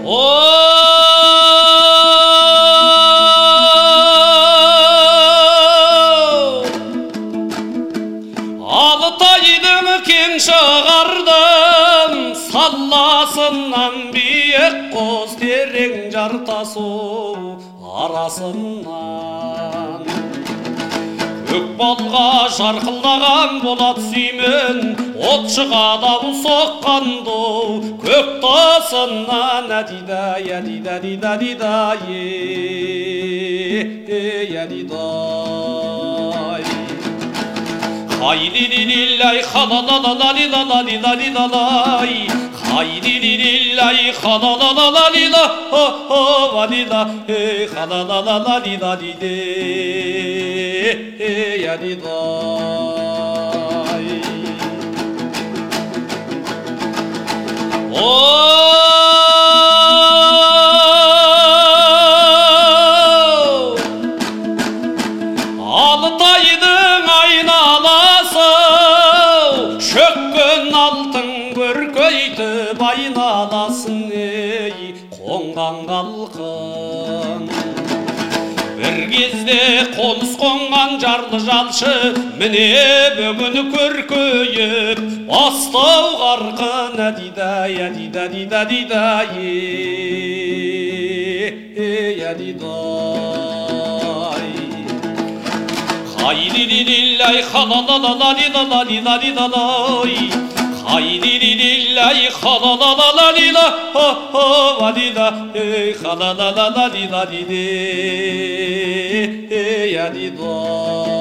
Алтайдың кең шығардым, салласынан биік қос терең жартасу арасынан. Көкбалға жарқылдаған болат сүймен, от шығадау соққанды көк тасынан. Әдида, әдида, әдида, әдида, әдидай. Хайди-ди-ди-лай, ха-да-да-да-да-ли-да-да-ли-да-ли-да-лай. Хайди-ди-ди-лай, ха-да-да-да-да-ли-да-ха-да-да-да-ли-да, ха-да-да-да-да-ли-да-ли-де, әдидай. Алтайдың айналасы шөккен алтын көркейтіп айналасын, ей қонған халқын. Bir кезде қоныс қонған жарлы жалшы, міне бүгін көркейіп бастау қарқын. Әдидай, әдидай, әдидай, әдидай. Хайди-ди-ди-лай, ха-да-да-да-да-ли-да-да-ли-да-ли-да-лай. Хайди-ди-ди-лай, ха-да-да-да-да-ли-да-ха-да-да-да-ли-да, ха-да-да-да-да-ли-да-ли-де, әдидай.